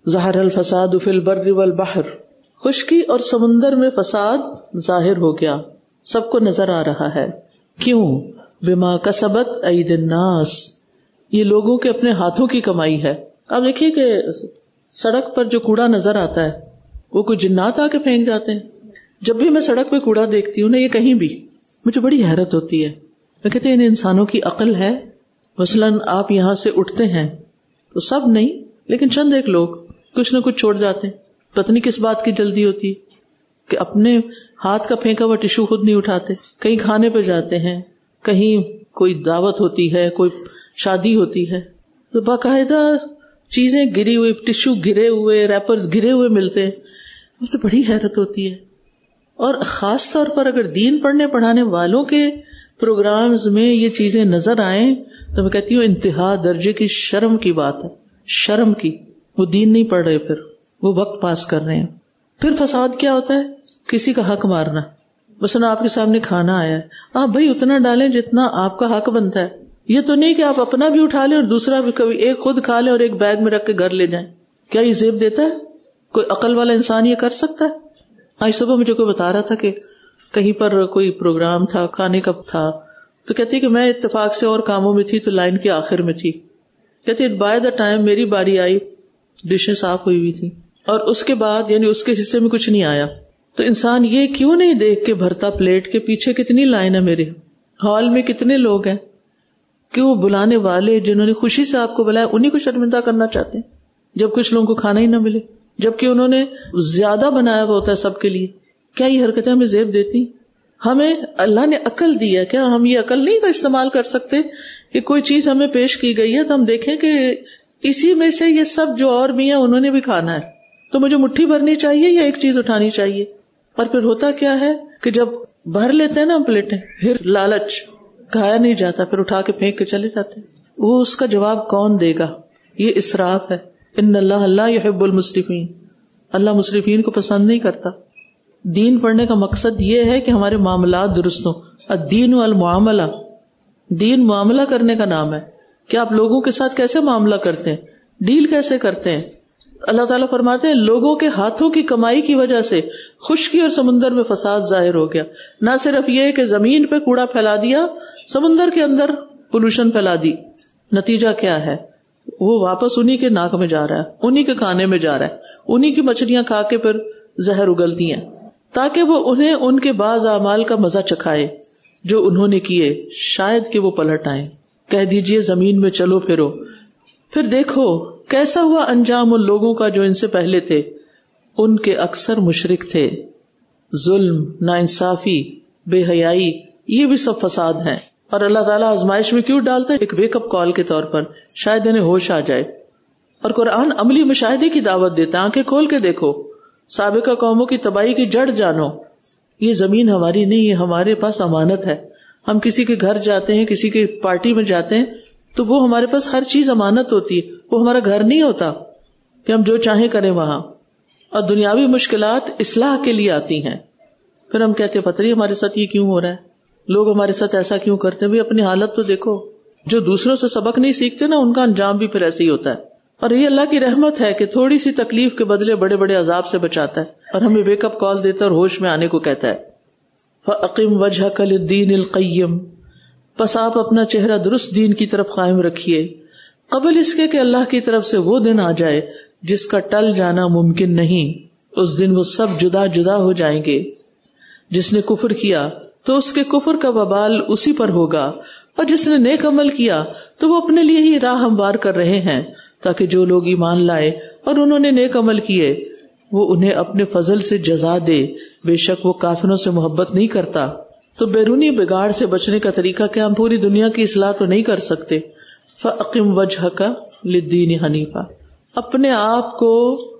ظہر الفساد فی البر والبحر، خشکی اور سمندر میں فساد ظاہر ہو گیا، سب کو نظر آ رہا ہے. کیوں؟ بما کسبت اید الناس، یہ لوگوں کے اپنے ہاتھوں کی کمائی ہے. اب دیکھیے کہ سڑک پر جو کوڑا نظر آتا ہے وہ کوئی جنات آ کے پھینک جاتے ہیں. جب بھی میں سڑک پہ کوڑا دیکھتی ہوں نا، یہ کہیں بھی، مجھے بڑی حیرت ہوتی ہے. میں کہتے ہیں ان انسانوں کی عقل ہے. مثلاً آپ یہاں سے اٹھتے ہیں تو سب نہیں لیکن چند ایک لوگ کچھ نہ کچھ چھوڑ جاتے ہیں. پتہ نہیں کس بات کی جلدی ہوتی ہے کہ اپنے ہاتھ کا پھینکا ہوا ٹیشو خود نہیں اٹھاتے. کہیں کھانے پہ جاتے ہیں، کہیں کوئی دعوت ہوتی ہے، کوئی شادی ہوتی ہے تو باقاعدہ چیزیں گری ہوئی، ٹیشو گرے ہوئے، ریپرز گرے ہوئے ملتے ہیں. مجھے بڑی حیرت ہوتی ہے. اور خاص طور پر اگر دین پڑھنے پڑھانے والوں کے پروگرامز میں یہ چیزیں نظر آئیں تو میں کہتی ہوں انتہا درجے کی شرم کی بات ہے. شرم کی. وہ دین نہیں پڑھ رہے، پھر وہ وقت پاس کر رہے ہیں. پھر فساد کیا ہوتا ہے؟ کسی کا حق مارنا. مثلا آپ کے سامنے کھانا آیا ہے، آپ بھائی اتنا ڈالیں جتنا آپ کا حق بنتا ہے. یہ تو نہیں کہ آپ اپنا بھی اٹھا لیں اور دوسرا بھی، کبھی ایک خود کھا لیں اور ایک بیگ میں رکھ کے گھر لے جائیں. کیا یہ زیب دیتا ہے؟ کوئی عقل والا انسان یہ کر سکتا ہے؟ آج صبح مجھے کوئی بتا رہا تھا کہ کہیں پر کوئی پروگرام تھا، کھانے کا تھا، تو کہتی کہ میں اتفاق سے اور کاموں میں تھی تو لائن کے آخر میں تھی. کہتی بائی دا ٹائم میری باری آئی ڈشیں صاف ہوئی تھی اور اس کے بعد یعنی اس کے حصے میں کچھ نہیں آیا. تو انسان یہ کیوں نہیں دیکھ کے بھرتا پلیٹ کے پیچھے کتنی لائن ہے، میرے ہال میں کتنے لوگ ہیں، کہ وہ بلانے والے جنہوں نے خوشی سے آپ کو بلایا انہیں کو شرمندہ کرنا چاہتے ہیں جب کچھ لوگوں کو کھانا ہی نہ ملے، جبکہ انہوں نے زیادہ بنایا ہوا ہوتا ہے سب کے لیے. کیا یہ حرکتیں ہمیں زیب دیتی؟ ہمیں اللہ نے عقل دی ہے، کیا ہم یہ عقل نہیں کا استعمال کر سکتے کہ کوئی چیز ہمیں پیش کی گئی ہے تو ہم دیکھیں کہ اسی میں سے یہ سب جو اور بھی ہیں انہوں نے بھی کھانا ہے، تو مجھے مٹھی بھرنی چاہیے یا ایک چیز اٹھانی چاہیے؟ اور پھر ہوتا کیا ہے کہ جب بھر لیتے ہیں نا ہم پلیٹیں، پھر لالچ، کھایا نہیں جاتا، پھر اٹھا کے پھینک کے چلے جاتے ہیں. وہ اس کا جواب کون دے گا؟ یہ اسراف ہے. ان اللہ لا يحب المسرفین، اللہ مسرفین کو پسند نہیں کرتا. دین پڑھنے کا مقصد یہ ہے کہ ہمارے معاملات درست ہوں. الدین المعاملہ، دین معاملہ کرنے کا نام ہے کہ آپ لوگوں کے ساتھ کیسے معاملہ کرتے ہیں، ڈیل کیسے کرتے ہیں. اللہ تعالیٰ فرماتے ہیں لوگوں کے ہاتھوں کی کمائی کی وجہ سے خشکی اور سمندر میں فساد ظاہر ہو گیا. نہ صرف یہ کہ زمین پہ کوڑا پھیلا دیا، سمندر کے اندر پولوشن پھیلا دی. نتیجہ کیا ہے؟ وہ واپس انہی کے ناک میں جا رہا ہے، انہی کے کھانے میں جا رہا ہے، انہی کی مچھلیاں کھا کے پھر زہر اگلتی ہیں تاکہ وہ انہیں ان کے بعض اعمال کا مزہ چکھائے جو انہوں نے کیے، شاید کہ وہ پلٹ آئیں. کہہ دیجئے زمین میں چلو پھرو، پھر دیکھو کیسا ہوا انجام ان لوگوں کا جو ان سے پہلے تھے. ان کے اکثر مشرک تھے. ظلم، ناانصافی، بے حیائی، یہ بھی سب فساد ہیں. اور اللہ تعالیٰ آزمائش میں کیوں ڈالتا ہے؟ ایک ویک اپ کال کے طور پر، شاید انہیں ہوش آ جائے. اور قرآن عملی مشاہدے کی دعوت دیتا ہے. آنکھیں کھول کے دیکھو، سابقہ قوموں کی تباہی کی جڑ جانو. یہ زمین ہماری نہیں، یہ ہمارے پاس امانت ہے. ہم کسی کے گھر جاتے ہیں، کسی کی پارٹی میں جاتے ہیں تو وہ ہمارے پاس ہر چیز امانت ہوتی ہے. وہ ہمارا گھر نہیں ہوتا کہ ہم جو چاہیں کریں وہاں. اور دنیاوی مشکلات اصلاح کے لیے آتی ہیں. پھر ہم کہتے ہیں پتہ نہیں ہمارے ساتھ یہ کیوں ہو رہا ہے، لوگ ہمارے ساتھ ایسا کیوں کرتے ہیں. بھئی اپنی حالت تو دیکھو. جو دوسروں سے سبق نہیں سیکھتے نا ان کا انجام بھی پھر ایسے ہی ہوتا ہے. اور یہ اللہ کی رحمت ہے کہ تھوڑی سی تکلیف کے بدلے بڑے بڑے عذاب سے بچاتا ہے اور ہمیں ویک اپ کال دیتا ہے اور ہوش میں آنے کو کہتا ہے. فَأَقِمْ وَجْهَكَ لِلدِّينِ الْقَيِّمِ، پس آپ اپنا چہرہ درست دین کی طرف قائم رکھیے، قبل اس کے کہ اللہ کی طرف سے وہ دن آ جائے جس کا ٹل جانا ممکن نہیں. اس دن وہ سب جدا جدا ہو جائیں گے. جس نے کفر کیا تو اس کے کفر کا وبال اسی پر ہوگا، اور جس نے نیک عمل کیا تو وہ اپنے لیے ہی راہ ہموار کر رہے ہیں تاکہ جو لوگ ایمان لائے اور انہوں نے نیک عمل کیے وہ انہیں اپنے فضل سے جزا دے. بے شک وہ کافروں سے محبت نہیں کرتا. تو بیرونی بگاڑ سے بچنے کا طریقہ کیا؟ ہم پوری دنیا کی اصلاح تو نہیں کر سکتے. فَأَقِمْ وَجْهَكَ لِلدِّينِ حَنِيفًا، اپنے آپ کو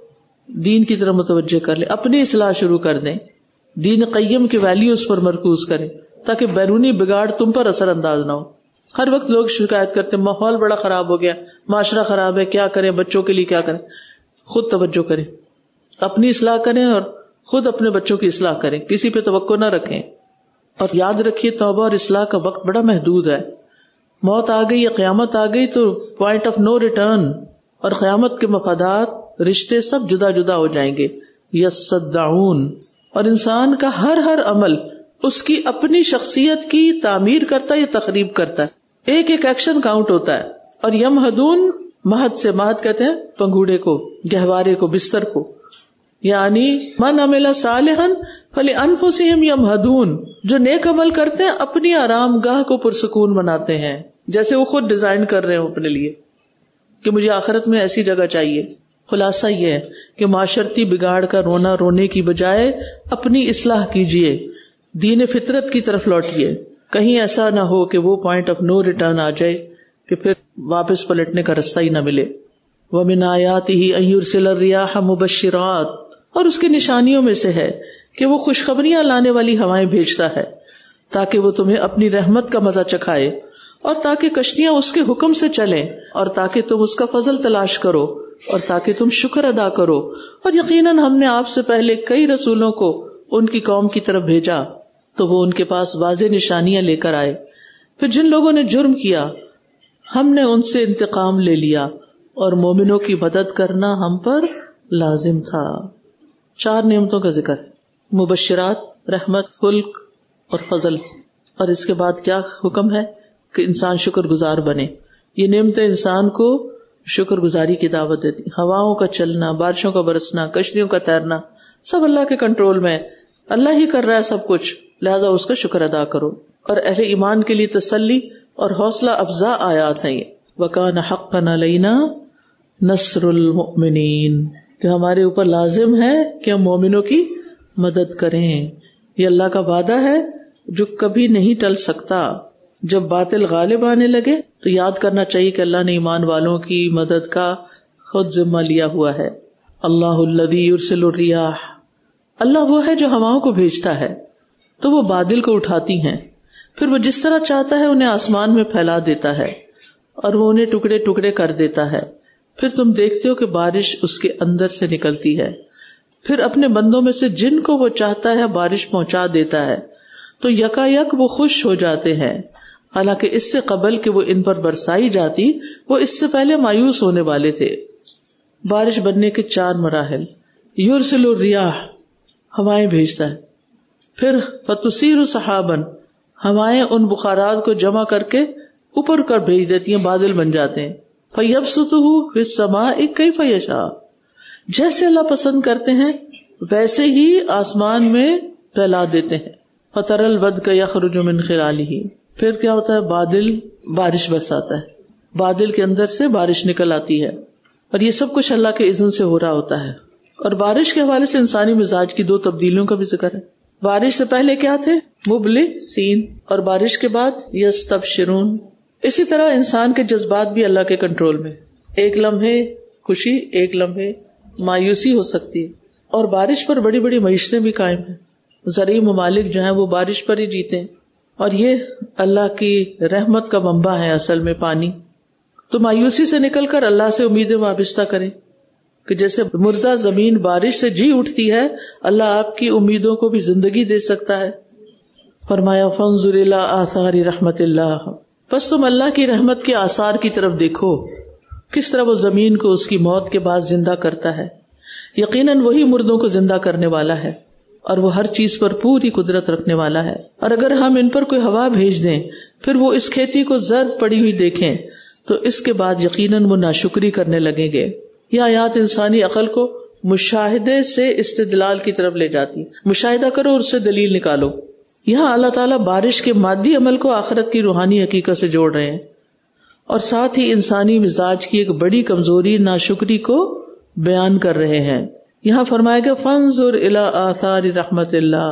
دین کی طرف متوجہ کر لیں، اپنی اصلاح شروع کر دیں، دین قیم کی ویلیوز پر مرکوز کریں تاکہ بیرونی بگاڑ تم پر اثر انداز نہ ہو. ہر وقت لوگ شکایت کرتے ہیں ماحول بڑا خراب ہو گیا، معاشرہ خراب ہے، کیا کریں، بچوں کے لیے کیا کریں. خود توجہ کریں، اپنی اصلاح کریں اور خود اپنے بچوں کی اصلاح کریں، کسی پہ توقع نہ رکھیں. اور یاد رکھیے توبہ اور اصلاح کا وقت بڑا محدود ہے. موت آ گئی یا قیامت آ گئی تو پوائنٹ آف نو ریٹرن، اور قیامت کے مفادات رشتے سب جدا جدا ہو جائیں گے. یصدعون، اور انسان کا ہر عمل اس کی اپنی شخصیت کی تعمیر کرتا ہے یا تخریب کرتا ہے. ایک ایک ایکشن کاؤنٹ ہوتا ہے. اور یمہدون، مہد سے مہد کہتے ہیں پنگوڑے کو، گہوارے کو، بستر کو. یعنی من عمل صالحا فلانفسہم یمہدون، جو نیک عمل کرتے ہیں اپنی آرام گاہ کو پرسکون بناتے ہیں، جیسے وہ خود ڈیزائن کر رہے ہوں اپنے لیے کہ مجھے آخرت میں ایسی جگہ چاہیے. خلاصہ یہ ہے کہ معاشرتی بگاڑ کا رونے کی بجائے اپنی اصلاح کیجیے، دین فطرت کی طرف لوٹیے. کہیں ایسا نہ ہو کہ وہ پوائنٹ آف نو ریٹرن آ جائے کہ پھر واپس پلٹنے کا رستہ ہی نہ ملے. وَمِنْ آيَاتِهِ أَن يُرْسِلَ الرِّيَاحَ مُبَشِّرَاتٍ، اور اس کی نشانیوں میں سے ہے کہ وہ خوشخبریاں لانے والی ہوائیں بھیجتا ہے تاکہ وہ تمہیں اپنی رحمت کا مزہ چکھائے، اور تاکہ کشتیاں اس کے حکم سے چلیں، اور تاکہ تم اس کا فضل تلاش کرو، اور تاکہ تم شکر ادا کرو. اور یقیناً ہم نے آپ سے پہلے کئی رسولوں کو ان کی قوم کی طرف بھیجا تو وہ ان کے پاس واضح نشانیاں لے کر آئے. پھر جن لوگوں نے جرم کیا ہم نے ان سے انتقام لے لیا، اور مومنوں کی مدد کرنا ہم پر لازم تھا. 4 نعمتوں کا ذکر ہے، مبشرات، رحمت، خلق اور فضل. اور اس کے بعد کیا حکم ہے کہ انسان شکر گزار بنے. یہ نعمتیں انسان کو شکر گزاری کی دعوت دیتی. ہواؤں کا چلنا، بارشوں کا برسنا، کشتیوں کا تیرنا، سب اللہ کے کنٹرول میں، اللہ ہی کر رہا ہے سب کچھ، لہذا اس کا شکر ادا کرو. اور اہل ایمان کے لیے تسلی اور حوصلہ افزا آیات ہیں یہ. وَكَانَ حَقًّا عَلَيْنَا نَصْرُ الْمُؤْمِنِينَ، کہ ہمارے اوپر لازم ہے کہ ہم مومنوں کی مدد کریں. یہ اللہ کا وعدہ ہے جو کبھی نہیں ٹل سکتا. جب باطل غالب آنے لگے تو یاد کرنا چاہیے کہ اللہ نے ایمان والوں کی مدد کا خود ذمہ لیا ہوا ہے. اللہ الذی یرسل الریاح، اللہ وہ ہے جو ہواؤں کو بھیجتا ہے تو وہ بادل کو اٹھاتی ہیں، پھر وہ جس طرح چاہتا ہے انہیں آسمان میں پھیلا دیتا ہے، اور وہ انہیں ٹکڑے ٹکڑے کر دیتا ہے. پھر تم دیکھتے ہو کہ بارش اس کے اندر سے نکلتی ہے، پھر اپنے بندوں میں سے جن کو وہ چاہتا ہے بارش پہنچا دیتا ہے تو یکایک وہ خوش ہو جاتے ہیں. حالانکہ اس سے قبل کہ وہ ان پر برسائی جاتی وہ اس سے پہلے مایوس ہونے والے تھے. بارش بننے کے 4 مراحل. یرسل الریاح، ہوائیں بھیجتا ہے. پھر فتصیر سحابن، ہوائیں ان بخارات کو جمع کر کے اوپر کر بھیج دیتی ہیں، بادل بن جاتے ہیں. فیبسطہ فی السماء کیف یشاء، جیسے اللہ پسند کرتے ہیں ویسے ہی آسمان میں پھیلا دیتے ہیں. فتر الودق یخرج من خلالہ، پھر کیا ہوتا ہے، بادل بارش برساتا ہے، بادل کے اندر سے بارش نکل آتی ہے، اور یہ سب کچھ اللہ کے اذن سے ہو رہا ہوتا ہے. اور بارش کے حوالے سے انسانی مزاج کی 2 تبدیلیوں کا بھی ذکر ہے. بارش سے پہلے کیا تھے، مبلسین، اور بارش کے بعد یستبشرون. اسی طرح انسان کے جذبات بھی اللہ کے کنٹرول میں. ایک لمحے خوشی، ایک لمحے مایوسی ہو سکتی ہے. اور بارش پر بڑی بڑی معیشتیں بھی قائم ہیں. زرعی ممالک جو ہیں وہ بارش پر ہی جیتے ہیں، اور یہ اللہ کی رحمت کا منبع ہے اصل میں پانی. تو مایوسی سے نکل کر اللہ سے امیدیں وابستہ کریں کہ جیسے مردہ زمین بارش سے جی اٹھتی ہے، اللہ آپ کی امیدوں کو بھی زندگی دے سکتا ہے. فرمایا فانظر الی آثار رحمت اللہ، پس تم اللہ کی رحمت کے آثار کی طرف دیکھو، کس طرح وہ زمین کو اس کی موت کے بعد زندہ کرتا ہے. یقیناً وہی مردوں کو زندہ کرنے والا ہے اور وہ ہر چیز پر پوری قدرت رکھنے والا ہے. اور اگر ہم ان پر کوئی ہوا بھیج دیں پھر وہ اس کھیتی کو زرد پڑی ہوئی دیکھیں تو اس کے بعد یقیناً وہ ناشکری کرنے لگیں گے. یہ آیات انسانی عقل کو مشاہدے سے استدلال کی طرف لے جاتی. مشاہدہ کرو اور اس سے دلیل نکالو. یہاں اللہ تعالیٰ بارش کے مادی عمل کو آخرت کی روحانی حقیقت سے جوڑ رہے ہیں، اور ساتھ ہی انسانی مزاج کی ایک بڑی کمزوری ناشکری کو بیان کر رہے ہیں. یہاں فرمایا گیا فانظر الی آثار رحمت اللہ،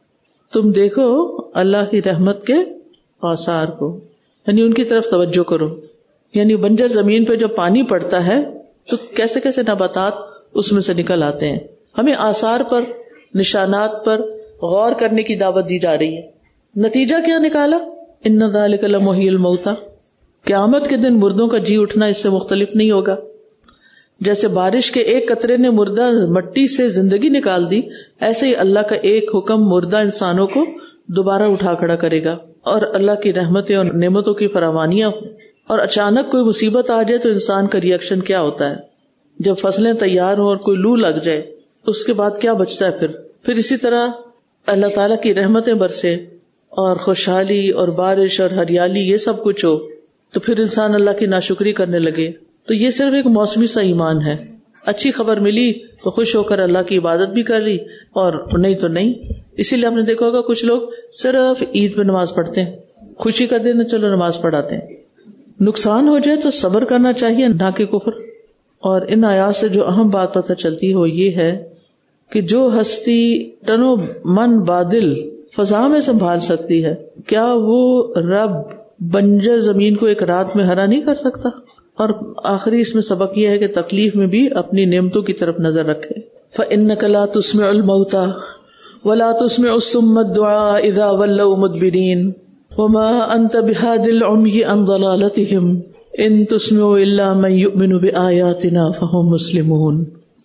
تم دیکھو اللہ کی رحمت کے آثار کو، یعنی ان کی طرف توجہ کرو. یعنی بنجر زمین پہ جب پانی پڑتا ہے تو کیسے کیسے نباتات اس میں سے نکل آتے ہیں. ہمیں آثار پر، نشانات پر غور کرنے کی دعوت دی جا رہی ہے. نتیجہ کیا نکالا، ان ذالک لمحیی الموتیٰ، قیامت کے دن مردوں کا جی اٹھنا اس سے مختلف نہیں ہوگا. جیسے بارش کے ایک قطرے نے مردہ مٹی سے زندگی نکال دی، ایسے ہی اللہ کا ایک حکم مردہ انسانوں کو دوبارہ اٹھا کھڑا کرے گا. اور اللہ کی رحمتیں اور نعمتوں کی فراوانیاں اور اچانک کوئی مصیبت آ جائے تو انسان کا ریئیکشن کیا ہوتا ہے. جب فصلیں تیار ہوں اور کوئی لو لگ جائے اس کے بعد کیا بچتا ہے؟ پھر اسی طرح اللہ تعالیٰ کی رحمتیں برسے اور خوشحالی اور بارش اور ہریالی یہ سب کچھ ہو تو پھر انسان اللہ کی ناشکری کرنے لگے. تو یہ صرف ایک موسمی سا ایمان ہے. اچھی خبر ملی تو خوش ہو کر اللہ کی عبادت بھی کر لی اور نہیں تو نہیں. اسی لیے آپ نے دیکھا ہوگا کچھ لوگ صرف عید پہ نماز پڑھتے ہیں, خوشی کا دن چلو نماز پڑھاتے ہیں. نقصان ہو جائے تو صبر کرنا چاہیے نہ کہ کفر. اور ان آیات سے جو اہم بات پتہ چلتی ہے وہ یہ ہے کہ جو ہستی تنو من بادل فضا میں سنبھال سکتی ہے, کیا وہ رب بنجر زمین کو ایک رات میں ہرا نہیں کر سکتا؟ اور آخری اس میں سبق یہ ہے کہ تکلیف میں بھی اپنی نعمتوں کی طرف نظر رکھے. فَإِنَّكَ لَا تُسْمِعُ الْمَوْتَى وَلَا تُسْمِعُ الصُّمَّ الدُّعَاءَ إِذَا وَلَّوْا مُدْبِرِينَ وَمَا أَنْتَ بِهَادِ الْعُمْيِ عَنْ ضَلَالَتِهِمْ إِن تُسْمِعُ إِلَّا مَن يُؤْمِنُ بِآيَاتِنَا فَهُمْ مُسْلِمُونَ.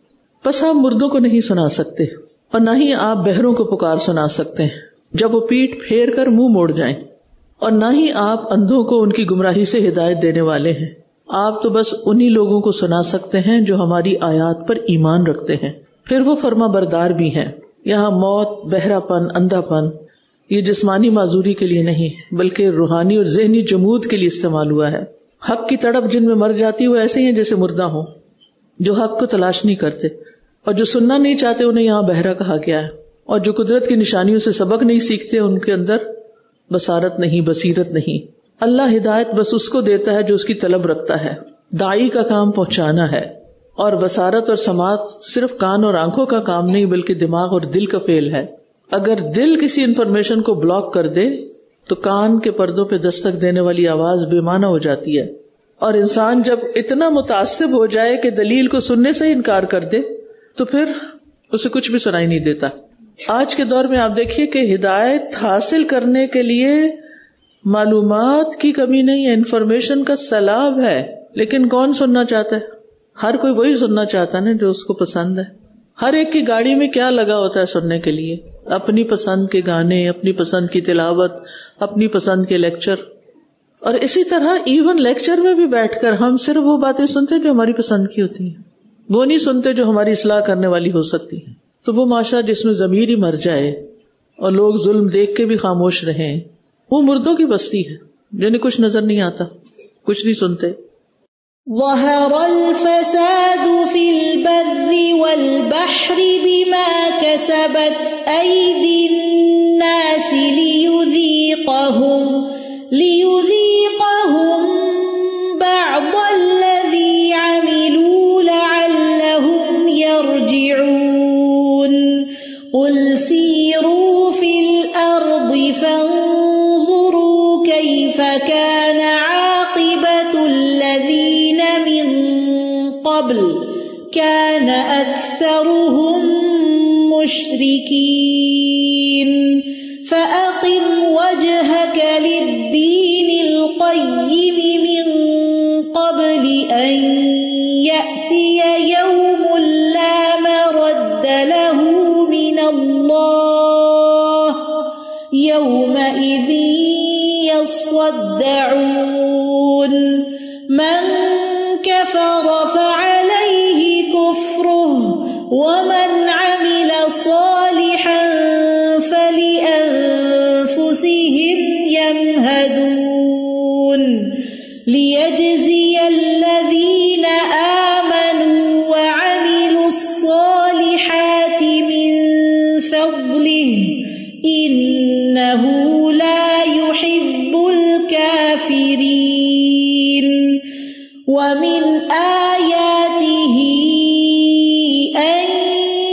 بس آپ مردوں کو نہیں سنا سکتے اور نہ ہی آپ بہروں کو پکار سنا سکتے ہیں جب وہ پیٹ پھیر کر منہ موڑ جائیں, اور نہ ہی آپ اندھوں کو ان کی گمراہی سے ہدایت دینے والے ہیں. آپ تو بس انہی لوگوں کو سنا سکتے ہیں جو ہماری آیات پر ایمان رکھتے ہیں, پھر وہ فرما بردار بھی ہیں. یہاں موت, بہرا پن, اندھا پن یہ جسمانی معذوری کے لیے نہیں بلکہ روحانی اور ذہنی جمود کے لیے استعمال ہوا ہے. حق کی تڑپ جن میں مر جاتی وہ ایسے ہی ہیں جیسے مردہ ہوں, جو حق کو تلاش نہیں کرتے, اور جو سننا نہیں چاہتے انہیں یہاں بہرا کہا گیا ہے, اور جو قدرت کی نشانیوں سے سبق نہیں سیکھتے ان کے اندر بصارت نہیں, بصیرت نہیں. اللہ ہدایت بس اس کو دیتا ہے جو اس کی طلب رکھتا ہے. داعی کا کام پہنچانا ہے, اور بصارت اور سماعت صرف کان اور آنکھوں کا کام نہیں بلکہ دماغ اور دل کا فعل ہے. اگر دل کسی انفارمیشن کو بلاک کر دے تو کان کے پردوں پہ دستک دینے والی آواز بے معنی ہو جاتی ہے, اور انسان جب اتنا متعصب ہو جائے کہ دلیل کو سننے سے انکار کر دے تو پھر اسے کچھ بھی سنائی نہیں دیتا. آج کے دور میں آپ دیکھیے کہ ہدایت حاصل کرنے کے لیے معلومات کی کمی نہیں ہے, انفارمیشن کا سیلاب ہے, لیکن کون سننا چاہتا ہے؟ ہر کوئی وہی سننا چاہتا ہے نا جو اس کو پسند ہے. ہر ایک کی گاڑی میں کیا لگا ہوتا ہے سننے کے لیے؟ اپنی پسند کے گانے, اپنی پسند کی تلاوت, اپنی پسند کے لیکچر. اور اسی طرح ایون لیکچر میں بھی بیٹھ کر ہم صرف وہ باتیں سنتے ہیں جو ہماری پسند کی ہوتی ہیں, وہ نہیں سنتے جو ہماری اصلاح کرنے والی ہو سکتی ہیں. تو وہ معاشرہ جس میں ضمیر ہی مر جائے اور لوگ ظلم دیکھ کے بھی خاموش رہیں, وہ مردوں کی بستی ہے جنہیں کچھ نظر نہیں آتا, کچھ نہیں سنتے. ظہر الفساد فی البر والبحر بما کسبت ایدی الناس لیذیقہم بعض الذی عملوا لعلہم یرجعون. قل سیروا فی الارض فانظروا کیف کان عاقبۃ الذین من قبل کان اکثرهم مشرکین فأقم وجهك للدین القیم من قبل ان یأتی یوم لا مرد له من اللہ یومئذ یصدعون. من کفر فعلیہ کفرہ ومن عمل صالحا فلأنفسهم يمهدون لیجزی الذین آمنوا وعملوا الصالحات من فضله انہ لا يحب الكافرین. ومن آیاته ان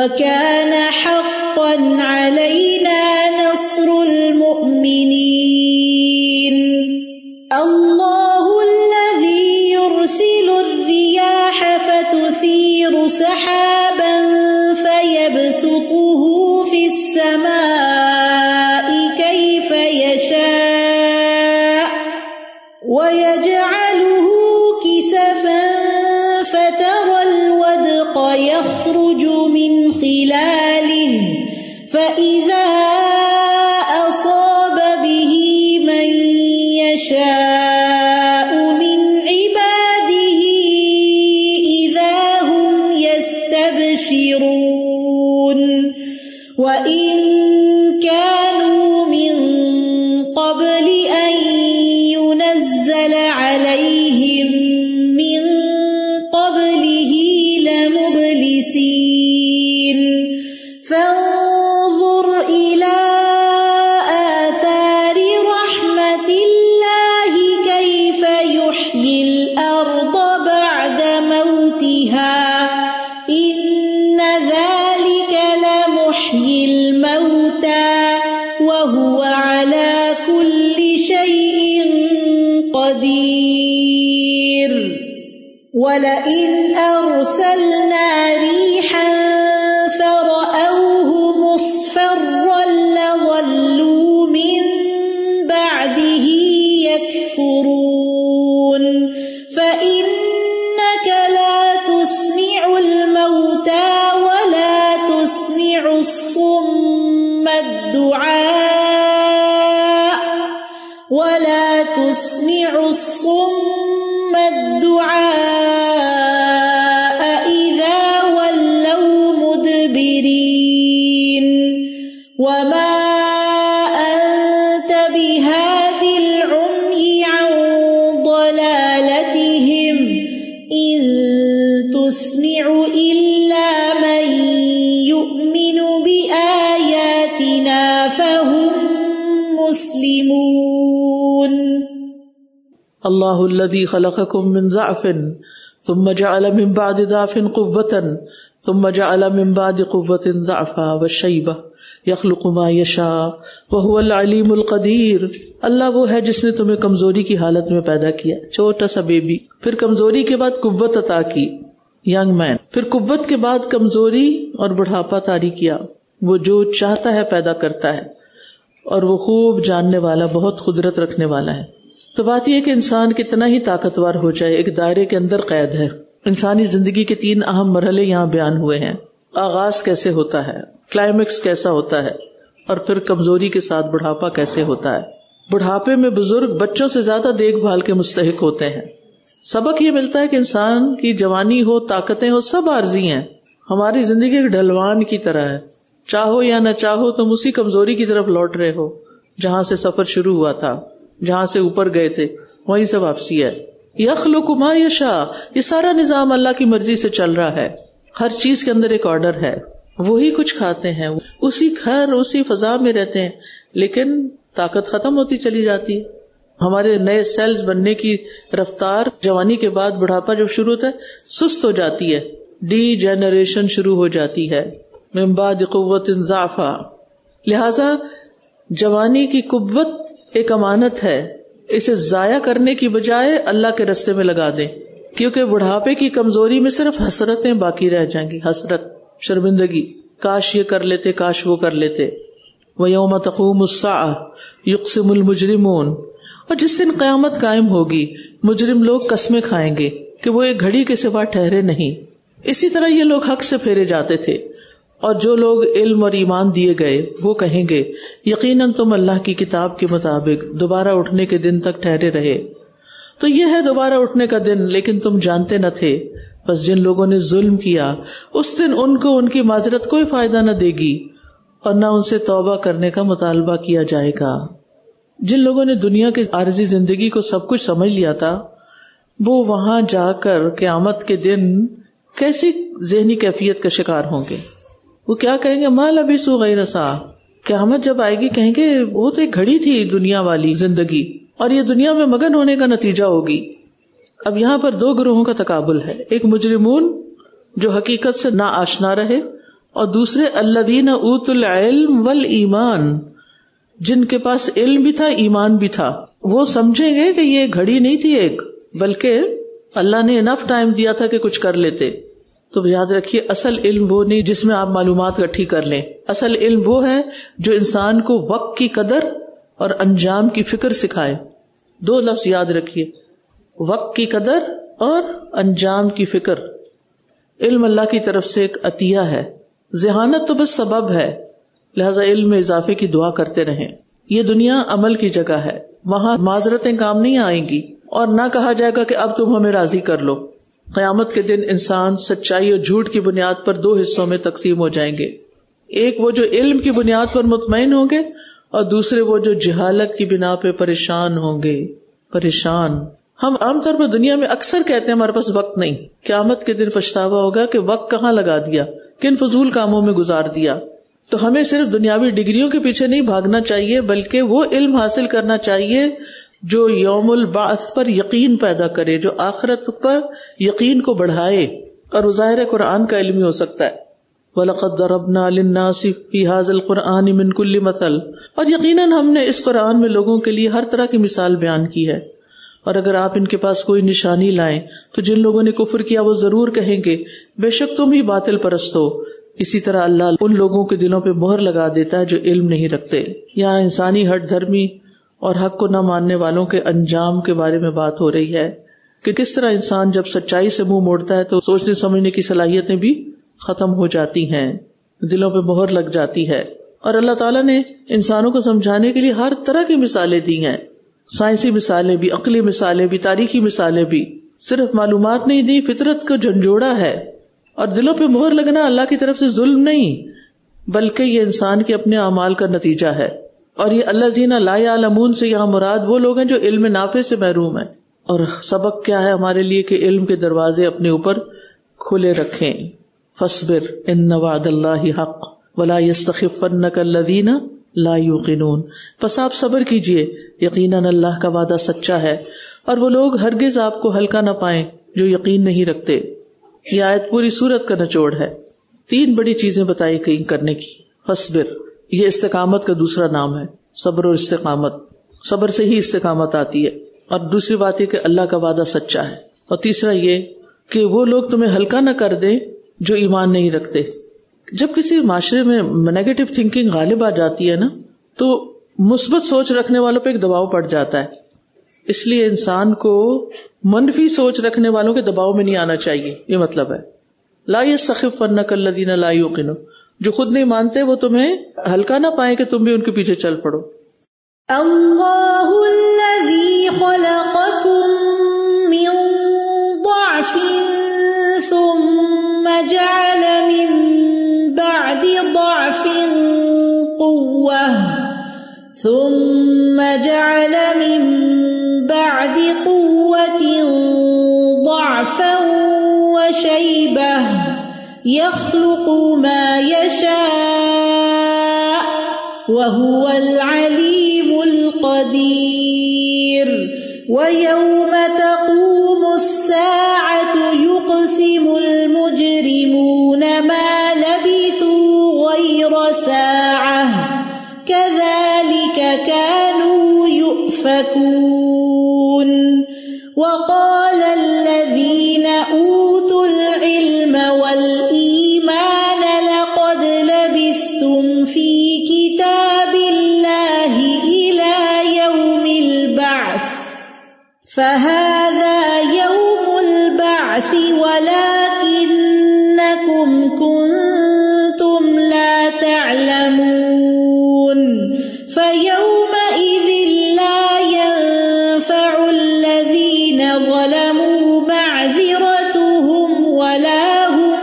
وكان حقا علينا نصر المؤمنين الله الذي يرسل الرياح فتثير سحابا فيبسطه في السماء كيف يشاء ويجعله كسفا فترى الودق يخرج من خلاله فإذا أصاب به من يشاء من عباده إذا هم يستبشرون وإن كانوا من قبل أن ينزل عليهم من قبله لمبلسين فانظر إلى آثار رحمة الله كيف يحيي الأرض بعد موتها إن ذلك لمحيي الموتى وهو على كل شيء قدير وَلَئِنْ أَرْسَلْنَا رِيحًا فَرَأَوْهُ مُصْفَرًّا لَظَلُّوا مِنْ بَعْدِهِ يَكْفُرُونَ فَإِنَّكَ لَا تُسْمِعُ الْمَوْتَى وَلَا تُسْمِعُ الصُّمَّ الدُّعَاءَ إِذَا وَلَّوْا مُدْبِرِينَ وَمَا أَنْتَ بِهَادِ الْعُمْيِ عَنْ ضَلَالَتِهِمْ إِنْ تُسْمِعُ إِلَّا مَنْ يُؤْمِنُ بِآيَاتِنَا فَهُمْ مسلمون. اللہ الذی خلقکم من ضعف ثم جعل من بعد ضعف قوة ثم جعل من بعد قوة ضعفا والشیبہ یخلق ما یشاء وهو العلیم القدیر. اللہ وہ ہے جس نے تمہیں کمزوری کی حالت میں پیدا کیا، چھوٹا سا بیبی، پھر کمزوری کے بعد قوت عطا کی، ینگ مین، پھر قوت کے بعد کمزوری اور بڑھاپا طاری کیا. وہ جو چاہتا ہے پیدا کرتا ہے اور وہ خوب جاننے والا، بہت قدرت رکھنے والا ہے. تو بات یہ کہ انسان کتنا ہی طاقتور ہو جائے ایک دائرے کے اندر قید ہے. انسانی زندگی کے 3 اہم مرحلے یہاں بیان ہوئے ہیں. آغاز کیسے ہوتا ہے، کلائمیکس کیسا ہوتا ہے، اور پھر کمزوری کے ساتھ بڑھاپا کیسے ہوتا ہے. بڑھاپے میں بزرگ بچوں سے زیادہ دیکھ بھال کے مستحق ہوتے ہیں. سبق یہ ملتا ہے کہ انسان کی جوانی ہو، طاقتیں ہو، سب عارضی ہیں. ہماری زندگی ایک ڈھلوان کی طرح ہے، چاہو یا نہ چاہو تم اسی کمزوری کی طرف لوٹ رہے ہو جہاں سے سفر شروع ہوا تھا، جہاں سے اوپر گئے تھے وہیں سے واپسی ہے. یخلق ما یشاء، یہ سارا نظام اللہ کی مرضی سے چل رہا ہے. ہر چیز کے اندر ایک آرڈر ہے. وہی کچھ کھاتے ہیں، اسی گھر اسی فضا میں رہتے ہیں، لیکن طاقت ختم ہوتی چلی جاتی ہے. ہمارے نئے سیلز بننے کی رفتار جوانی کے بعد بڑھاپا جب شروع ہوتا ہے سست ہو جاتی ہے، ڈی جنریشن شروع ہو جاتی ہے. من بعد قوت ضعفا. لہذا جوانی کی قوت ایک امانت ہے، اسے ضائع کرنے کی بجائے اللہ کے رستے میں لگا دیں، کیونکہ بڑھاپے کی کمزوری میں صرف حسرتیں باقی رہ جائیں گی. حسرت، شرمندگی، کاش یہ کر لیتے، کاش وہ کر لیتے. وَيَوْمَ تَقُومُ السَّاعَةُ يُقْسِمُ الْمُجْرِمُونَ. اور جس دن قیامت قائم ہوگی مجرم لوگ قسمیں کھائیں گے کہ وہ ایک گھڑی کے سوا ٹھہرے نہیں. اسی طرح یہ لوگ حق سے پھیرے جاتے تھے، اور جو لوگ علم اور ایمان دیے گئے وہ کہیں گے یقیناً تم اللہ کی کتاب کے مطابق دوبارہ اٹھنے کے دن تک ٹھہرے رہے. تو یہ ہے دوبارہ اٹھنے کا دن، لیکن تم جانتے نہ تھے. بس جن لوگوں نے ظلم کیا اس دن ان کو ان کی معذرت کوئی فائدہ نہ دے گی اور نہ ان سے توبہ کرنے کا مطالبہ کیا جائے گا. جن لوگوں نے دنیا کی عارضی زندگی کو سب کچھ سمجھ لیا تھا، وہ وہاں جا کر قیامت کے دن کیسی ذہنی کیفیت کا شکار ہوں گے. وہ کیا کہیں گے؟ ما لبثوا غیر ساعہ. قیامت جب آئے گی کہیں گے وہ تو ایک گھڑی تھی دنیا والی زندگی، اور یہ دنیا میں مگن ہونے کا نتیجہ ہوگی. اب یہاں پر 2 گروہوں کا تقابل ہے. ایک مجرمون جو حقیقت سے نا آشنا رہے اور دوسرے الذین اوتوا العلم والایمان، جن کے پاس علم بھی تھا ایمان بھی تھا. وہ سمجھیں گے کہ یہ گھڑی نہیں تھی ایک، بلکہ اللہ نے انف ٹائم دیا تھا کہ کچھ کر لیتے. تو یاد رکھیے اصل علم وہ نہیں جس میں آپ معلومات اکٹھی کر لیں. اصل علم وہ ہے جو انسان کو وقت کی قدر اور انجام کی فکر سکھائے. دو لفظ یاد رکھیے، وقت کی قدر اور انجام کی فکر. علم اللہ کی طرف سے ایک عطیہ ہے، ذہانت تو بس سبب ہے، لہذا علم میں اضافے کی دعا کرتے رہیں. یہ دنیا عمل کی جگہ ہے، وہاں معذرتیں کام نہیں آئیں گی اور نہ کہا جائے گا کہ اب تم ہمیں راضی کر لو. قیامت کے دن انسان سچائی اور جھوٹ کی بنیاد پر دو حصوں میں تقسیم ہو جائیں گے. ایک وہ جو علم کی بنیاد پر مطمئن ہوں گے، اور دوسرے وہ جو جہالت کی بنا پہ پریشان ہوں گے. پریشان ہم عام طور پر دنیا میں اکثر کہتے ہیں ہمارے پاس وقت نہیں. قیامت کے دن پچھتاوا ہوگا کہ وقت کہاں لگا دیا، کن فضول کاموں میں گزار دیا. تو ہمیں صرف دنیاوی ڈگریوں کے پیچھے نہیں بھاگنا چاہیے، بلکہ وہ علم حاصل کرنا چاہیے جو یوم البعث پر یقین پیدا کرے، جو آخرت پر یقین کو بڑھائے. اور وہ ظاہر قرآن کا علم ہی ہو سکتا ہے. وَلَقَدْ ضَرَبْنَا لِلنَّاسِ فِي هَذَا الْقُرْآنِ مِنْ كُلِّ مَثَلٍ، اور یقیناً ہم نے اس قرآن میں لوگوں کے لیے ہر طرح کی مثال بیان کی ہے. اور اگر آپ ان کے پاس کوئی نشانی لائیں تو جن لوگوں نے کفر کیا وہ ضرور کہیں گے بے شک تم ہی باطل پرست ہو. اسی طرح اللہ ان لوگوں کے دلوں پہ مہر لگا دیتا ہے جو علم نہیں رکھتے. یہاں انسانی ہٹ دھرمی اور حق کو نہ ماننے والوں کے انجام کے بارے میں بات ہو رہی ہے کہ کس طرح انسان جب سچائی سے منہ موڑتا ہے تو سوچنے سمجھنے کی صلاحیتیں بھی ختم ہو جاتی ہیں، دلوں پہ مہر لگ جاتی ہے. اور اللہ تعالیٰ نے انسانوں کو سمجھانے کے لیے ہر طرح کی مثالیں دی ہیں، سائنسی مثالیں بھی، عقلی مثالیں بھی، تاریخی مثالیں بھی. صرف معلومات نہیں دی، فطرت کو جھنجھوڑا ہے. اور دلوں پہ مہر لگنا اللہ کی طرف سے ظلم نہیں، بلکہ یہ انسان کے اپنے اعمال کا نتیجہ ہے. اور یہ الذین لا یعلمون سے یہاں مراد وہ لوگ ہیں جو علم نافع سے محروم ہیں. اور سبق کیا ہے ہمارے لیے کہ علم کے دروازے اپنے اوپر کھلے رکھیں. فاصبر ان وعد اللہ حق ولا یستخفنک الذین لا یوقنون. پس آپ صبر کیجئے، یقیناً اللہ کا وعدہ سچا ہے اور وہ لوگ ہرگز آپ کو ہلکا نہ پائیں جو یقین نہیں رکھتے. یہ آیت پوری سورت کا نچوڑ ہے. 3 بڑی چیزیں بتائی گئی کرنے کی. فاصبر یہ استقامت کا دوسرا نام ہے، صبر اور استقامت. صبر سے ہی استقامت آتی ہے. اور دوسری بات یہ کہ اللہ کا وعدہ سچا ہے. اور تیسرا یہ کہ وہ لوگ تمہیں ہلکا نہ کر دیں جو ایمان نہیں رکھتے. جب کسی معاشرے میں نیگیٹو تھنکنگ غالب آ جاتی ہے نا تو مثبت سوچ رکھنے والوں پہ ایک دباؤ پڑ جاتا ہے. اس لیے انسان کو منفی سوچ رکھنے والوں کے دباؤ میں نہیں آنا چاہیے. یہ مطلب ہے لا یستخفنک الذین لا یوقنون، جو خود نہیں مانتے وہ تمہیں ہلکا نہ پائیں کہ تم بھی ان کے پیچھے چل پڑو. اللہ الذی خلقکم من ضعف ثم جعل من بعد ضعف قوة ثم جعل من بعد قوة ضعفا وشيبة يخلق ما يشاء وهو العليم القدير. ويوم تقوم الساعة يقسم المجرمون ما لبثوا غير ساعة كذلك كانوا يؤفكون. وقال الذين أوتوا العلم والإيمان لقد لبثتم في كتاب الله إلى يوم البعث فهذا يوم البعث ولكنكم كنتم لا تعلمون. فيومئذ لا ينفع الذين ظلموا معذرتهم ولا هم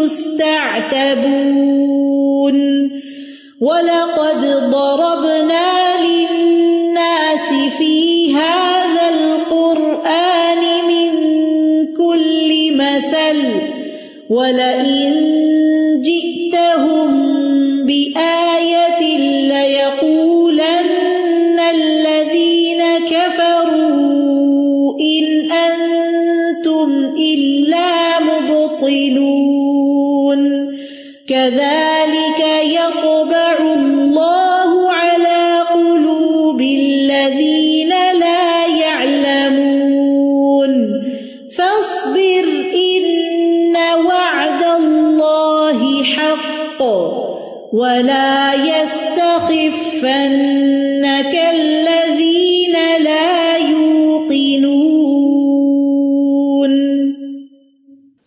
يستعتبون. وَلَقَدْ ضَرَبْنَا لِلنَّاسِ فِي هَذَا الْقُرْآنِ مِنْ كُلِّ مَثَلٍ وَلَئِنْ جِئْتَهُمْ بِآيَةٍ لَيَقُولَنَّ الَّذِينَ كَفَرُوا إِنْ أَنْتُمْ إِلَّا مُبْطِلُونَ. كَذَلِكَ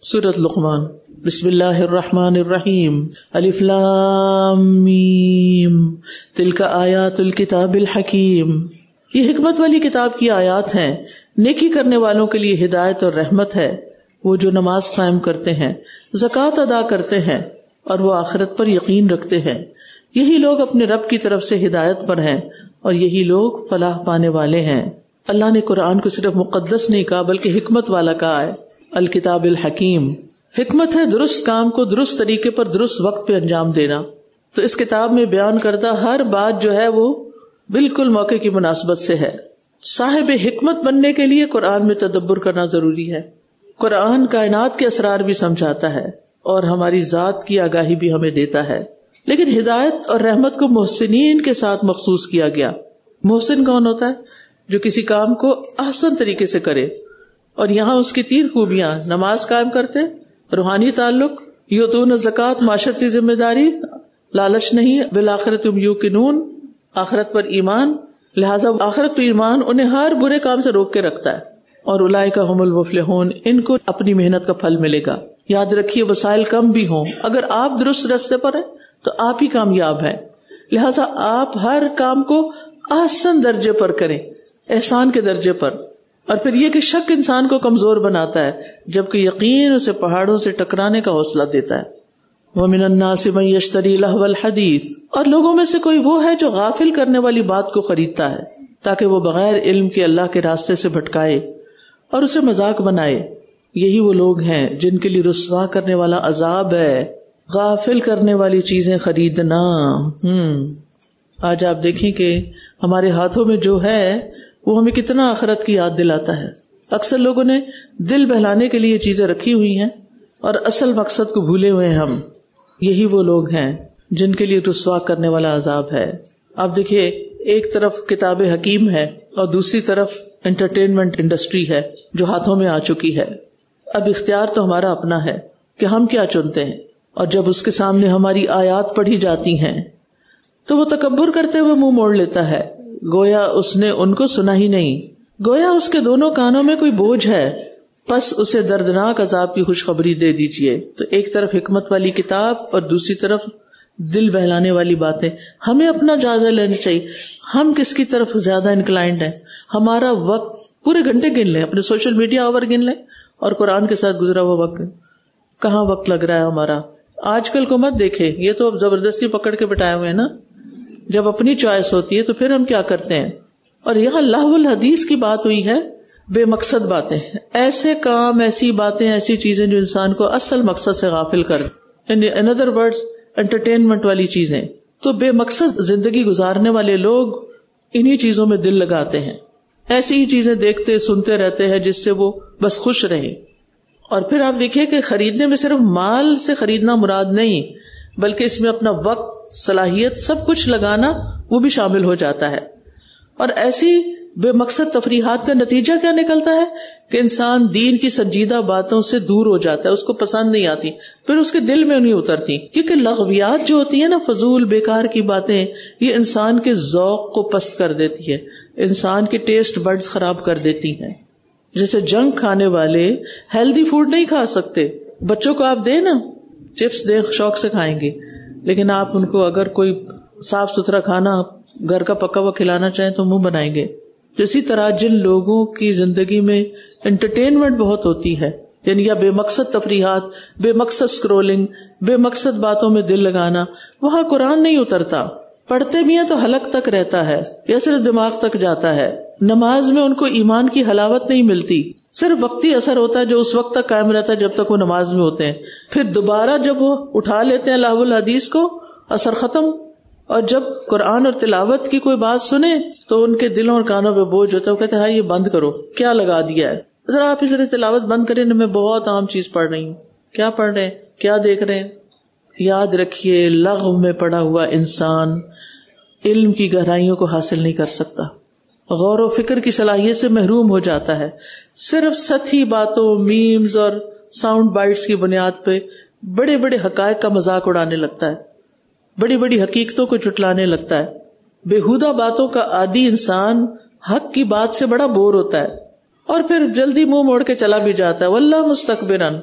سورۃ لقمان. بسم اللہ الرحمن الرحیم. الف لام میم تلک آیات الکتاب الحکیم. یہ حکمت والی کتاب کی آیات ہیں، نیکی کرنے والوں کے لیے ہدایت اور رحمت ہے. وہ جو نماز قائم کرتے ہیں، زکوٰۃ ادا کرتے ہیں اور وہ آخرت پر یقین رکھتے ہیں، یہی لوگ اپنے رب کی طرف سے ہدایت پر ہیں اور یہی لوگ فلاح پانے والے ہیں. اللہ نے قرآن کو صرف مقدس نہیں کہا بلکہ حکمت والا کہا ہے. الکتاب الحکیم. حکمت ہے درست کام کو درست طریقے پر درست وقت پہ انجام دینا. تو اس کتاب میں بیان کردہ ہر بات جو ہے وہ بالکل موقع کی مناسبت سے ہے. صاحب حکمت بننے کے لیے قرآن میں تدبر کرنا ضروری ہے. قرآن کائنات کے اسرار بھی سمجھاتا ہے اور ہماری ذات کی آگاہی بھی ہمیں دیتا ہے. لیکن ہدایت اور رحمت کو محسنین کے ساتھ مخصوص کیا گیا. محسن کون ہوتا ہے؟ جو کسی کام کو احسن طریقے سے کرے. اور یہاں اس کی 3 خوبیاں: نماز قائم کرتے، روحانی تعلق، یؤتون الزکوٰۃ معاشرتی ذمہ داری، لالچ نہیں، بالآخرۃ ہم یوقنون آخرت پر ایمان. لہذا آخرت پر ایمان انہیں ہر برے کام سے روک کے رکھتا ہے. اور اولئک هم المفلحون، ان کو اپنی محنت کا پھل ملے گا. یاد رکھیے وسائل کم بھی ہوں، اگر آپ درست راستے پر ہیں تو آپ ہی کامیاب ہیں. لہذا آپ ہر کام کو احسن درجے پر کریں، احسان کے درجے پر. اور پھر یہ کہ شک انسان کو کمزور بناتا ہے جبکہ یقین اسے پہاڑوں سے ٹکرانے کا حوصلہ دیتا ہے. وَمِنَ النَّاسِ مَن يَشْتَرِي لَهْوَ الْحَدِيثِ. اور لوگوں میں سے کوئی وہ ہے جو غافل کرنے والی بات کو خریدتا ہے تاکہ وہ بغیر علم کے اللہ کے راستے سے بھٹکائے اور اسے مذاق بنائے. یہی وہ لوگ ہیں جن کے لیے رسوا کرنے والا عذاب ہے. غافل کرنے والی چیزیں خریدنا. آج آپ دیکھیں کہ ہمارے ہاتھوں میں جو ہے وہ ہمیں کتنا آخرت کی یاد دلاتا ہے. اکثر لوگوں نے دل بہلانے کے لیے یہ چیزیں رکھی ہوئی ہیں اور اصل مقصد کو بھولے ہوئے ہیں ہم. یہی وہ لوگ ہیں جن کے لیے رسوا کرنے والا عذاب ہے. آپ دیکھیے ایک طرف کتاب حکیم ہے اور دوسری طرف انٹرٹینمنٹ انڈسٹری ہے جو ہاتھوں میں آ چکی ہے. اب اختیار تو ہمارا اپنا ہے کہ ہم کیا چنتے ہیں. اور جب اس کے سامنے ہماری آیات پڑھی جاتی ہیں تو وہ تکبر کرتے ہوئے منہ موڑ لیتا ہے، گویا اس نے ان کو سنا ہی نہیں، گویا اس کے دونوں کانوں میں کوئی بوجھ ہے. پس اسے دردناک عذاب کی خوشخبری دے دیجئے. تو ایک طرف حکمت والی کتاب اور دوسری طرف دل بہلانے والی باتیں. ہمیں اپنا جائزہ لینا چاہیے، ہم کس کی طرف زیادہ انکلائنڈ ہیں. ہمارا وقت پورے گھنٹے گن لیں، اپنے سوشل میڈیا آور گن لیں اور قرآن کے ساتھ گزرا ہوا وقت کہاں وقت لگ رہا ہے ہمارا. آج کل کو مت دیکھے، یہ تو اب زبردستی پکڑ کے بٹائے ہوئے ہیں نا. جب اپنی چوائس ہوتی ہے تو پھر ہم کیا کرتے ہیں. اور یہاں لہو الحدیث کی بات ہوئی ہے، بے مقصد باتیں، ایسے کام، ایسی باتیں، ایسی چیزیں جو انسان کو اصل مقصد سے غافل کر دیں. ان ادر ورڈز انٹرٹینمنٹ والی چیزیں. تو بے مقصد زندگی گزارنے والے لوگ انہی چیزوں میں دل لگاتے ہیں، ایسی ہی چیزیں دیکھتے سنتے رہتے ہیں جس سے وہ بس خوش رہیں. اور پھر آپ دیکھیے کہ خریدنے میں صرف مال سے خریدنا مراد نہیں بلکہ اس میں اپنا وقت، صلاحیت، سب کچھ لگانا وہ بھی شامل ہو جاتا ہے. اور ایسی بے مقصد تفریحات کا نتیجہ کیا نکلتا ہے کہ انسان دین کی سنجیدہ باتوں سے دور ہو جاتا ہے، اس کو پسند نہیں آتی، پھر اس کے دل میں نہیں اترتی. کیونکہ لغویات جو ہوتی ہیں نا، فضول بیکار کی باتیں، یہ انسان کے ذوق کو پست کر دیتی ہے، انسان کے ٹیسٹ بڈز خراب کر دیتی ہیں. جیسے جنک کھانے والے ہیلدی فوڈ نہیں کھا سکتے. بچوں کو آپ دیں نا، چپس دیں، شوق سے کھائیں گے، لیکن آپ ان کو اگر کوئی صاف ستھرا کھانا گھر کا پکا ہوا کھلانا چاہیں تو منہ بنائیں گے. اسی طرح جن لوگوں کی زندگی میں انٹرٹینمنٹ بہت ہوتی ہے، یعنی یا بے مقصد تفریحات، بے مقصد سکرولنگ، بے مقصد باتوں میں دل لگانا، وہاں قرآن نہیں اترتا. پڑھتے بھی ہیں تو حلق تک رہتا ہے یا صرف دماغ تک جاتا ہے. نماز میں ان کو ایمان کی حلاوت نہیں ملتی، صرف وقتی اثر ہوتا ہے جو اس وقت تک قائم رہتا ہے جب تک وہ نماز میں ہوتے ہیں. پھر دوبارہ جب وہ اٹھا لیتے ہیں لہو الحدیث کو، اثر ختم. اور جب قرآن اور تلاوت کی کوئی بات سنے تو ان کے دلوں اور کانوں پہ بوجھ ہوتا ہے. وہ کہتے ہیں ہاں یہ بند کرو، کیا لگا دیا ہے، ذرا آپ ذرا تلاوت بند کریں نا، میں بہت عام چیز پڑھ رہی ہوں. کیا پڑھ رہے ہیں، کیا دیکھ رہے ہیں؟ یاد رکھیے لغو میں پڑا ہوا انسان علم کی گہرائیوں کو حاصل نہیں کر سکتا، غور و فکر کی صلاحیت سے محروم ہو جاتا ہے. صرف سطحی باتوں، میمز اور ساؤنڈ بائٹس کی بنیاد پہ بڑے بڑے حقائق کا مذاق اڑانے لگتا ہے، بڑی بڑی حقیقتوں کو جھٹلانے لگتا ہے. بےہودہ باتوں کا عادی انسان حق کی بات سے بڑا بور ہوتا ہے اور پھر جلدی منہ موڑ کے چلا بھی جاتا ہے. واللہ مستکبرن،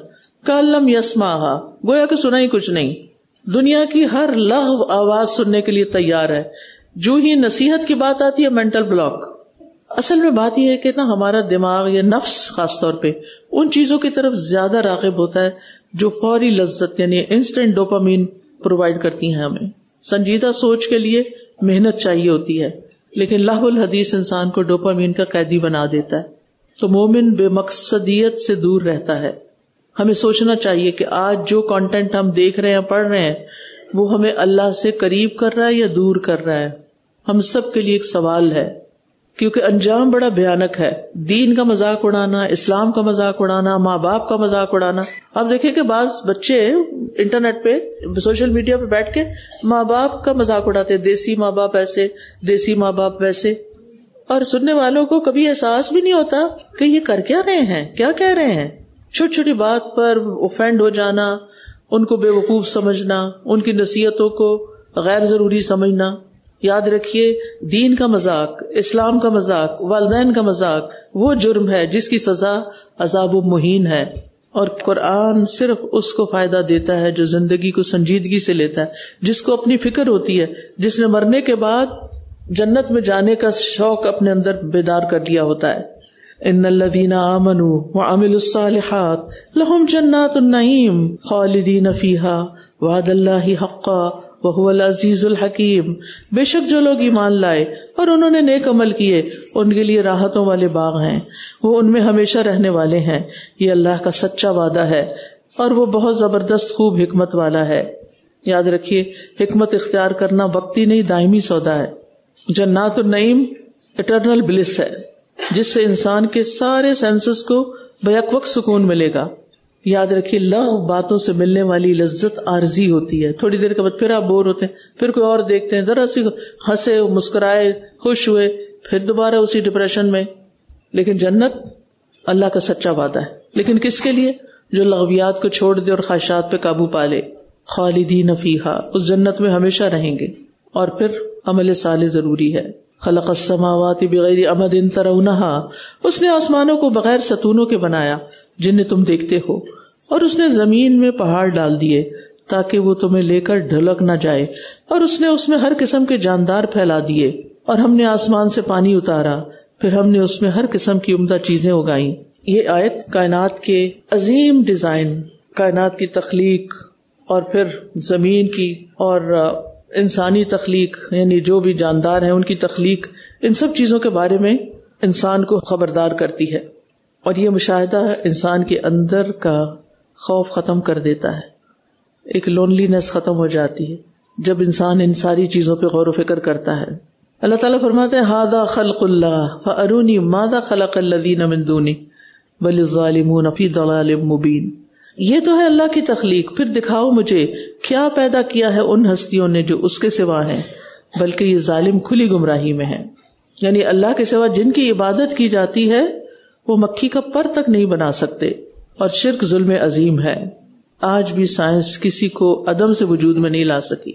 کالم یسمعھا، گویا کہ سنا ہی کچھ نہیں. دنیا کی ہر لغو آواز سننے کے لیے تیار ہے. جو ہی نصیحت کی بات آتی ہے مینٹل بلاک. اصل میں بات یہ ہے کہ نا ہمارا دماغ یا نفس خاص طور پہ ان چیزوں کی طرف زیادہ راغب ہوتا ہے جو فوری لذت یعنی انسٹنٹ ڈوپامین پرووائڈ کرتی ہیں ہمیں. سنجیدہ سوچ کے لیے محنت چاہیے ہوتی ہے، لیکن لہو الحدیث انسان کو ڈوپامین کا قیدی بنا دیتا ہے. تو مومن بے مقصدیت سے دور رہتا ہے. ہمیں سوچنا چاہیے کہ آج جو کانٹینٹ ہم دیکھ رہے ہیں پڑھ رہے ہیں وہ ہمیں اللہ سے قریب کر رہا ہے یا دور کر رہا ہے. ہم سب کے لیے ایک سوال ہے، کیونکہ انجام بڑا بھیانک ہے. دین کا مذاق اڑانا، اسلام کا مذاق اڑانا، ماں باپ کا مذاق اڑانا. آپ دیکھیں کہ بعض بچے انٹرنیٹ پہ سوشل میڈیا پہ بیٹھ کے ماں باپ کا مذاق اڑاتے، دیسی ماں باپ ایسے، دیسی ماں باپ ویسے، اور سننے والوں کو کبھی احساس بھی نہیں ہوتا کہ یہ کر کیا رہے ہیں، کیا کہہ رہے ہیں. چھوٹی چھوٹی بات پر اوفینڈ ہو جانا، ان کو بے وقوف سمجھنا، ان کی نصیحتوں کو غیر ضروری سمجھنا. یاد رکھیے دین کا مذاق، اسلام کا مذاق، والدین کا مذاق وہ جرم ہے جس کی سزا عذاب مہین ہے. اور قرآن صرف اس کو فائدہ دیتا ہے جو زندگی کو سنجیدگی سے لیتا ہے، جس کو اپنی فکر ہوتی ہے، جس نے مرنے کے بعد جنت میں جانے کا شوق اپنے اندر بیدار کر لیا ہوتا ہے. ان الذین آمنوا وعملوا الصالحات لهم جنات النعیم خالدین فیہا وعد اللہ حقا وهو العزیز الحکیم. بے شک جو لوگ ایمان لائے اور انہوں نے نیک عمل کیے ان کے لیے راحتوں والے باغ ہیں، وہ ان میں ہمیشہ رہنے والے ہیں. یہ اللہ کا سچا وعدہ ہے اور وہ بہت زبردست خوب حکمت والا ہے. یاد رکھیے حکمت اختیار کرنا وقتی نہیں دائمی سودا ہے. جنات النعیم اٹرنل بلس ہے جس سے انسان کے سارے سینسز کو بیک وقت سکون ملے گا. یاد رکھیے لغو باتوں سے ملنے والی لذت عارضی ہوتی ہے، تھوڑی دیر کے بعد پھر آپ بور ہوتے ہیں، پھر کوئی اور دیکھتے ہیں، ذرا سی ہنسے، مسکرائے، خوش ہوئے، پھر دوبارہ اسی ڈپریشن میں. لیکن جنت اللہ کا سچا وعدہ ہے، لیکن کس کے لیے؟ جو لغویات کو چھوڑ دے اور خواہشات پہ قابو پا لے. خالدین فیہا، اس جنت میں ہمیشہ رہیں گے. اور پھر عمل صالح ضروری ہے. خلق السماوات بغیر عمد ترونہا، اس نے آسمانوں کو بغیر ستونوں کے بنایا جنہیں تم دیکھتے ہو، اور اس نے زمین میں پہاڑ ڈال دیے تاکہ وہ تمہیں لے کر ڈھلک نہ جائے، اور اس نے اس میں ہر قسم کے جاندار پھیلا دیے. اور ہم نے آسمان سے پانی اتارا، پھر ہم نے اس میں ہر قسم کی عمدہ چیزیں اگائیں. یہ آیت کائنات کے عظیم ڈیزائن، کائنات کی تخلیق، اور پھر زمین کی اور انسانی تخلیق، یعنی جو بھی جاندار ہیں ان کی تخلیق، ان سب چیزوں کے بارے میں انسان کو خبردار کرتی ہے. اور یہ مشاہدہ انسان کے اندر کا خوف ختم کر دیتا ہے، ایک لونلینس ختم ہو جاتی ہے جب انسان ان ساری چیزوں پہ غور و فکر کرتا ہے. اللہ تعالیٰ فرماتے ہیں ھذا خلق اللہ فارونی ماذا خلق الذین من دونہ بل الظالمون فی ضلال مبین. یہ تو ہے اللہ کی تخلیق، پھر دکھاؤ مجھے کیا پیدا کیا ہے ان ہستیوں نے جو اس کے سوا ہیں، بلکہ یہ ظالم کھلی گمراہی میں ہیں. یعنی اللہ کے سوا جن کی عبادت کی جاتی ہے وہ مکھی کا پر تک نہیں بنا سکتے، اور شرک ظلم عظیم ہے. آج بھی سائنس کسی کو عدم سے وجود میں نہیں لا سکی.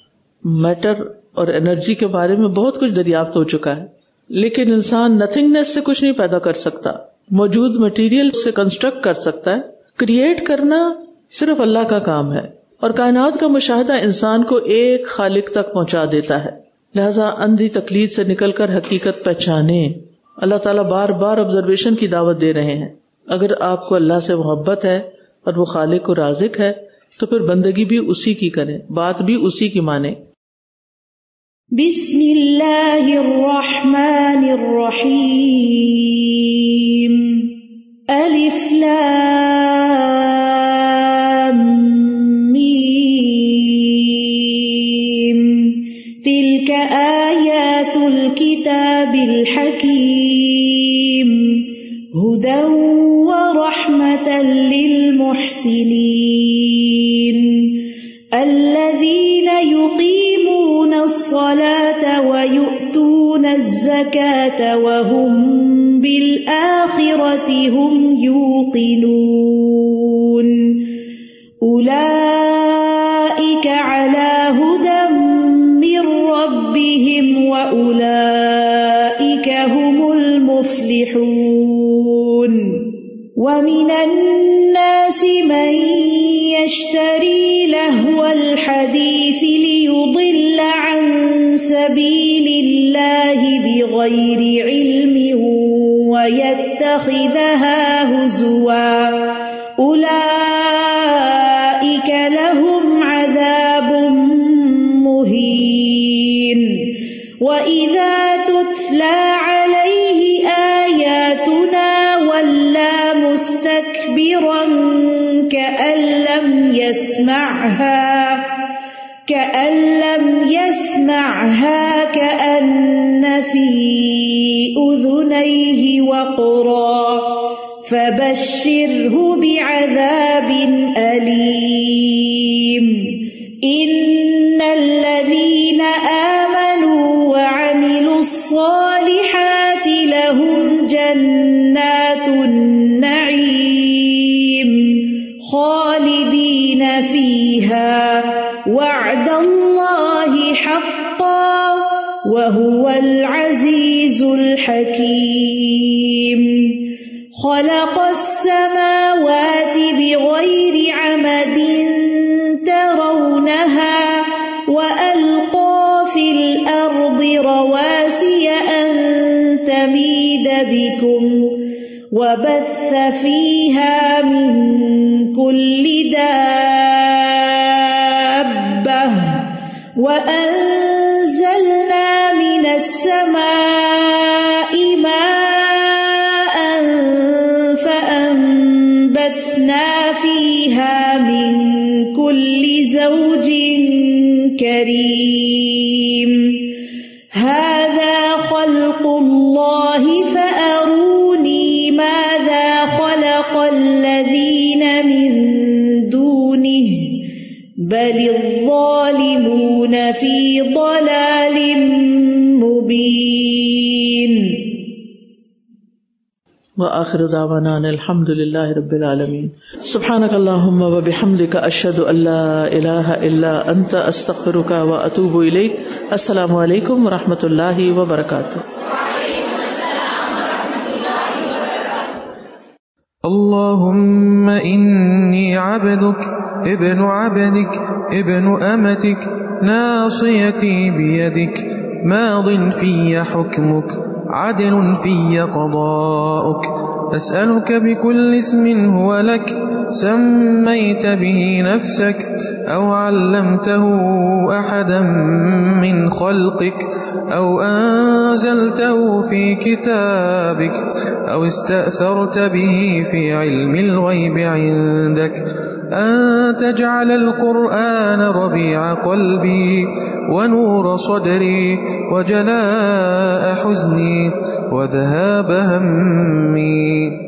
میٹر اور انرجی کے بارے میں بہت کچھ دریافت ہو چکا ہے، لیکن انسان نتھنگنیس سے کچھ نہیں پیدا کر سکتا. موجود مٹیریل سے کنسٹرکٹ کر سکتا ہے، کریٹ کرنا صرف اللہ کا کام ہے. اور کائنات کا مشاہدہ انسان کو ایک خالق تک پہنچا دیتا ہے. لہذا اندھی تقلید سے نکل کر حقیقت پہچانے. اللہ تعالیٰ بار بار آبزرویشن کی دعوت دے رہے ہیں. اگر آپ کو اللہ سے محبت ہے اور وہ خالق و رازق ہے تو پھر بندگی بھی اسی کی کریں، بات بھی اسی کی مانیں. بسم اللہ الرحمن الرحیم. الف لام میم تلک آیات الکتاب الحکیم ہدی ورحمة للمحسنین الذین یقیمون الصلاة ویؤتون الزکاة وهم بالآخرة هم یوقنون اولئک علی ہدی من ربهم واولئک هم المفلحون ومن الناس من الحديث ليضل عن سبيل الله بغير علم ويتخذها هزوا أولئك لهم عذاب مهين وإذا تتلى عليه آياتنا ولى مستكبرا كأن لم يسمعها كأن في أذنيه وقرا فبشره بعذاب أليم إن الذين آمنوا وعملوا الصالحات لهم جنات النعيم خالدين فيها وعد الله حقا وهو العزيز الحكيم خلق السماوات بغير عمد ترونها وألقى في الأرض رواسي أن تميد بكم وبث فيها من كل دابة وأنزلنا من السماء ماء فأنبتنا فيها من كل زوج كريم هذا خلق الله فأروني ماذا خلق الذين من دونه بل الظالمون في ضلال مبين وآخر دعوانا الحمد لله رب العالمين سبحانك اللهم وبحمدك أشهد أن لا إله إلا أنت أستغفرك وأتوب إليك السلام عليكم ورحمة الله وبركاته اللهم إني عبدك ابن عبدك ابن أمتك ناصيتي بيدك ماض في حكمك عدل في قضاؤك أسألك بكل اسم هو لك سميت به نفسك أو علمته أحدا من خلقك أو أنزلته في كتابك أو استأثرت به في علم الغيب عندك أن تجعل القرآن ربيع قلبي ونور صدري وجلاء حزني وذهاب همي